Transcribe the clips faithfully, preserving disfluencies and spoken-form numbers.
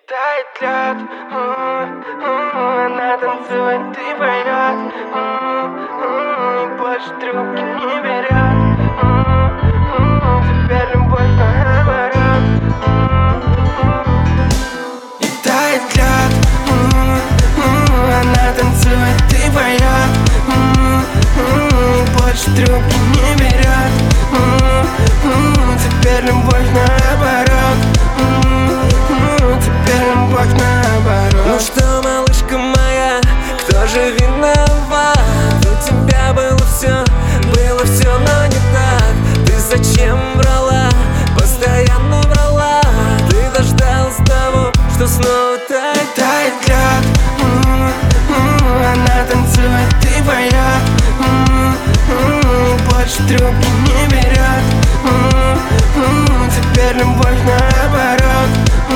Тает лед, она танцует и поет, и больше трубки не берет. Теперь любовь наоборот. И тает лед, она танцует и поет, и больше трубки не берет. Теперь любовь наоборот. Теперь любовь наоборот. Ну что, малышка моя, кто же виноват? У тебя было все, было все, но не так. Ты зачем врала, постоянно врала? Ты дождалась того, что снова тает. Тает лед, она танцует и поет, и больше трубки не берет. Теперь любовь наоборот.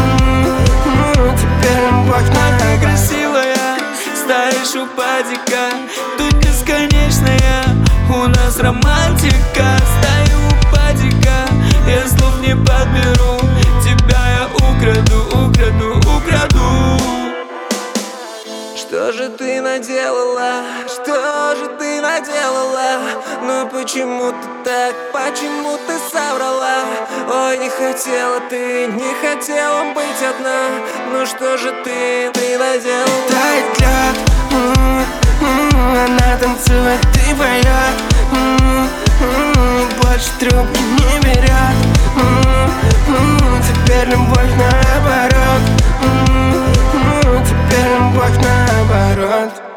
Теперь любовь наоборот. А ты красивая, стоишь у падика, тут бесконечная у нас романтика. Стою у падика, я слов не подберу, тебя я украду, украду, украду. Что же ты наделала, что же ты наделала? Ну почему ты так, почему ты соврала? Ой, не хотела ты, не хотела быть одна. Ну что же ты, ты наделала? Тает лед, она танцует и поет, и больше трубки не берет. Теперь любовь наоборот. Теперь любовь наоборот.